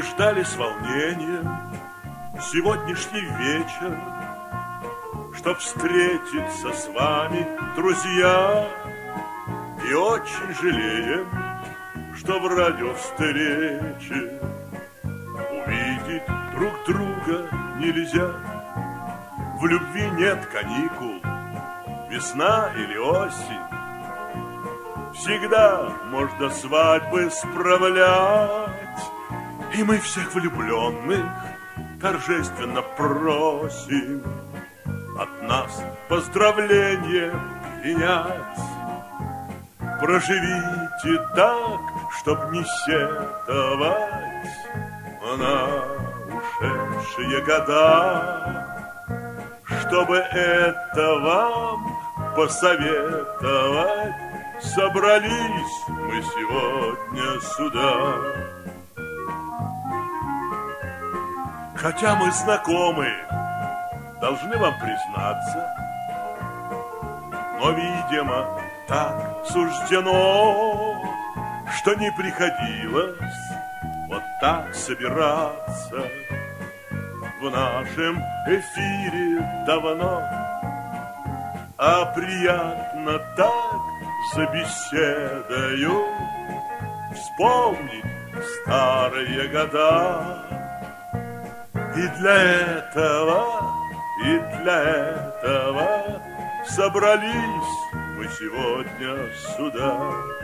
ждали с волнением сегодняшний вечер, чтоб встретиться с вами, друзья, и очень жалеем, что в радиовстрече увидеть друг друга нельзя. В любви нет каникул, весна или осень, всегда можно свадьбы справлять. И мы всех влюбленных торжественно просим от нас поздравления принять. Проживите так, чтоб не сетовать на ушедшие года, чтобы это вам посоветовать. Собрались мы сегодня сюда. Хотя мы знакомы, должны вам признаться, но, видимо, так суждено, что не приходилось вот так собираться в нашем эфире давно. А приятно так за беседою вспомнить старые года. И для этого собрались мы сегодня сюда.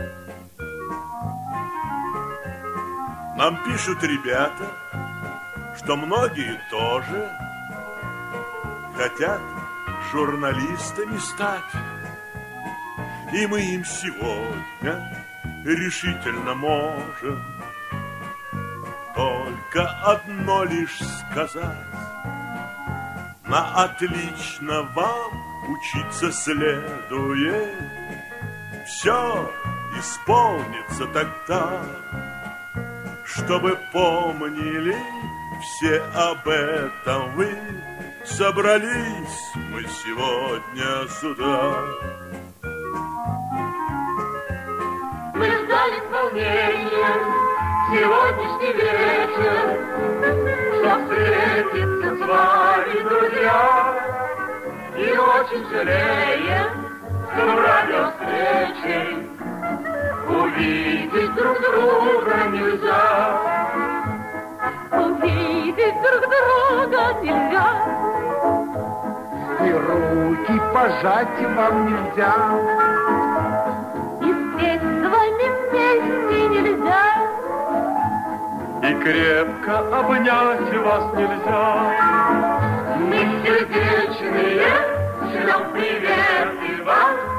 Нам пишут ребята, что многие тоже хотят журналистами стать. И мы им сегодня решительно можем только одно лишь сказать: на отлично вам учиться следует. Все исполнится тогда, чтобы помнили все об этом вы. Собрались мы сегодня сюда. Мы ждали с волнением сегодняшний вечер, чтоб встретиться с вами, друзья, и очень жалеем, что в радиовстрече увидеть друг друга нельзя. Увидеть друг друга нельзя. И руки пожать вам нельзя. И спеть с вами вместе нельзя. И крепко обнять вас нельзя. Мы сердечные шлем привет и вам.